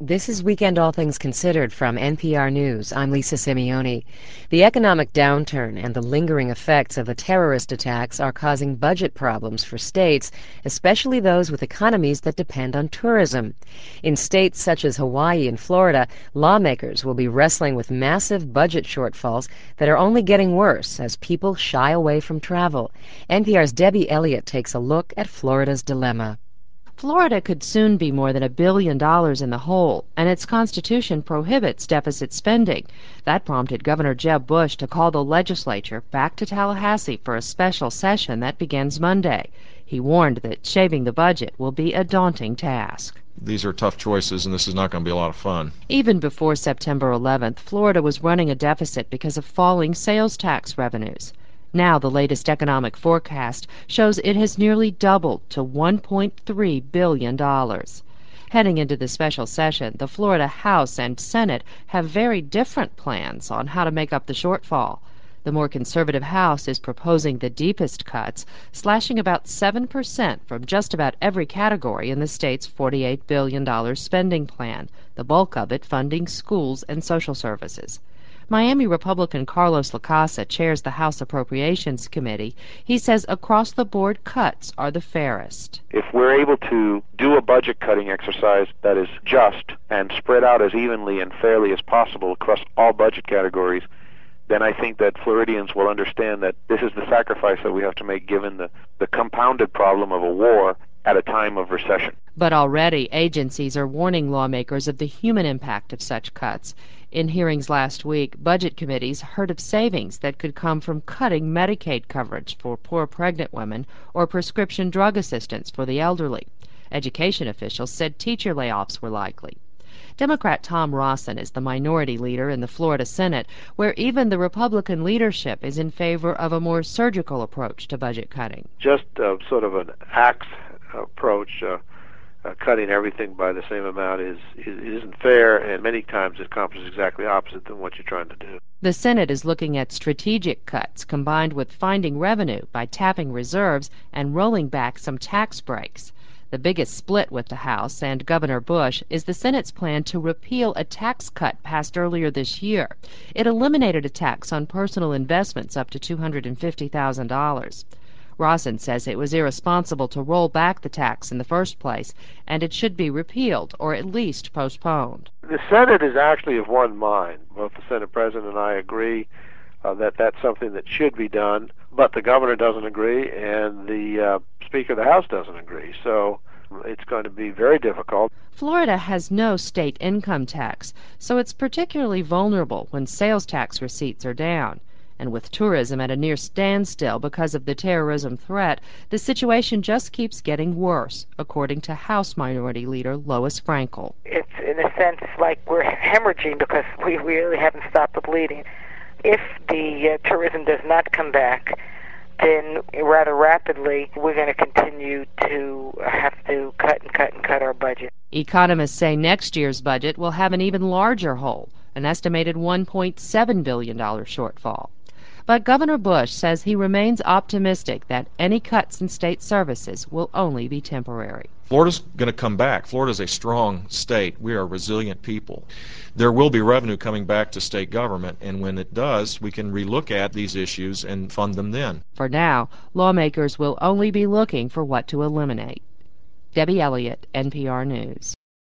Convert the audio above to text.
This is Weekend All Things Considered from NPR News. I'm Lisa Simeoni. The economic downturn and the lingering effects of the terrorist attacks are causing budget problems for states, especially those with economies that depend on tourism. In states such as Hawaii and Florida, lawmakers will be wrestling with massive budget shortfalls that are only getting worse as people shy away from travel. NPR's Debbie Elliott takes a look at Florida's dilemma. Florida could soon be more than $1 billion in the hole, and its constitution prohibits deficit spending. That prompted Governor Jeb Bush to call the legislature back to Tallahassee for a special session that begins Monday. He warned that shaving the budget will be a daunting task. These are tough choices, and this is not going to be a lot of fun. Even before September 11th, Florida was running a deficit because of falling sales tax revenues. Now the latest economic forecast shows it has nearly doubled to $1.3 billion. Heading into the special session, the Florida House and Senate have very different plans on how to make up the shortfall. The more conservative House is proposing the deepest cuts, slashing about 7% from just about every category in the state's $48 billion spending plan, the bulk of it funding schools and social services. Miami Republican Carlos Lacasa chairs the House Appropriations Committee. He says across-the-board cuts are the fairest. If we're able to do a budget-cutting exercise that is just and spread out as evenly and fairly as possible across all budget categories, then I think that Floridians will understand that this is the sacrifice that we have to make given the compounded problem of a war at a time of recession. But already agencies are warning lawmakers of the human impact of such cuts. In hearings last week, budget committees heard of savings that could come from cutting Medicaid coverage for poor pregnant women or prescription drug assistance for the elderly. Education officials said teacher layoffs were likely. Democrat Tom Rawson is the minority leader in the Florida Senate, where even the Republican leadership is in favor of a more surgical approach to budget cutting. Just sort of an axe approach, cutting everything by the same amount isn't fair, and many times it accomplishes exactly opposite than what you're trying to do. The Senate is looking at strategic cuts combined with finding revenue by tapping reserves and rolling back some tax breaks. The biggest split with the House and Governor Bush is the Senate's plan to repeal a tax cut passed earlier this year. It eliminated a tax on personal investments up to $250,000. Rawson says it was irresponsible to roll back the tax in the first place, and it should be repealed or at least postponed. The Senate is actually of one mind. Both the Senate President and I agree that that's something that should be done, but the governor doesn't agree and the Speaker of the House doesn't agree. So it's going to be very difficult. Florida has no state income tax, so it's particularly vulnerable when sales tax receipts are down. And with tourism at a near standstill because of the terrorism threat, the situation just keeps getting worse, according to House Minority Leader Lois Frankel. It's, in a sense, like we're hemorrhaging because we really haven't stopped the bleeding. If the tourism does not come back, then rather rapidly we're going to continue to have to cut our budget. Economists say next year's budget will have an even larger hole, an estimated $1.7 billion shortfall. But Governor Bush says he remains optimistic that any cuts in state services will only be temporary. Florida's going to come back. Florida's a strong state. We are resilient people. There will be revenue coming back to state government, and when it does, we can relook at these issues and fund them then. For now, lawmakers will only be looking for what to eliminate. Debbie Elliott, NPR News.